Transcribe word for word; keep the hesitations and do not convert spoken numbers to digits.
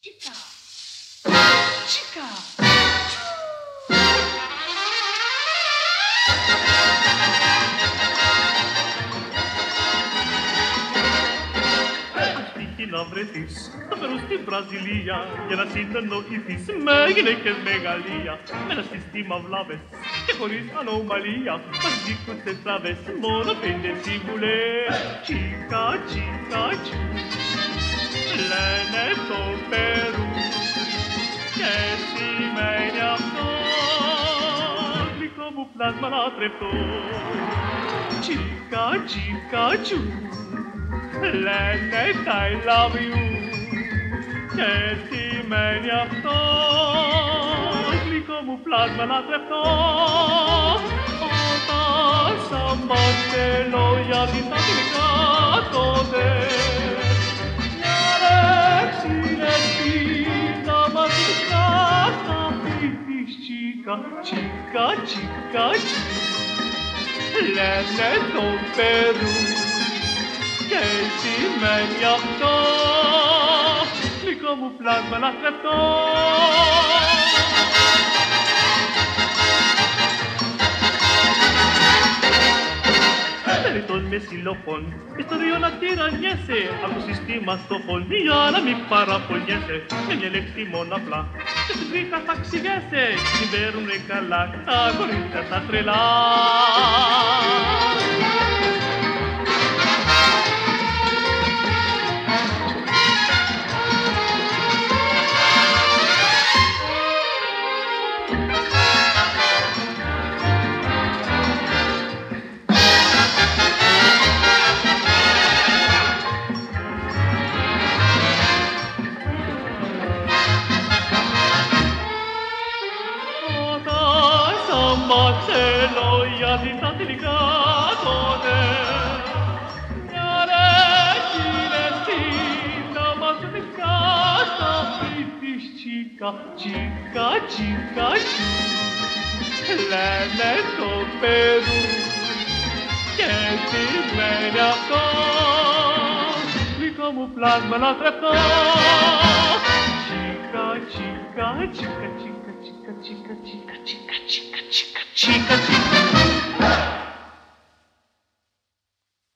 Chica, chica. Αστիχη να βρεθείς, θα φέρω στη Βραζιλία για να συνεννοηθείς με γυναίκες μεγαλεία. Με ένα σύστημα βλάβες και χωρίς ανομαλία μαζί κουτσές τραβές, μόνο πέντε συμβουλές. Τσίκα, τσίκα, τσου, λένε στο Περού και σημαίνει αυτό γλυκό μου πλάσμα λατρευτό. Τσίκα, τσίκα, τσου, λένε I love you και σημαίνει αυτό γλυκό μου πλάσμα λατρευτό. Όταν σαν πάτε λόγια της τα τελικά τότε μια λέξη λεπτή θα μας δείξα στα πίτη τσίκα, τσίκα, τσίκα, τσίκα. Λένε το Περού και σημαίνει αυτό γλυκό μου πλάσμα λατρευτό. Περιττός με συλλογών και στο δύο να τυραννιέσαι από το σύστημα στόχων για να μην παραπονιέσαι με μια λέξη μόνο απλά και στην τρίχα θα ξηγέσαι συμπέρουνε καλά τα κορίτσια τα τρελά. Λόγια της τα τελικά τότε μια λέξη λεπτή θα μας δείξα στα πίτη τσίκα, τσίκα, τσίκα, τσου. Λένε το Περού και σημαίνει αυτό γλυκό μου πλάσμα λατρευτό. Τσίκα, τσίκα, τσίκα, τσίκα, τσίκα, τσίκα, τσίκα, τσίκα, τσίκα, τσίκα.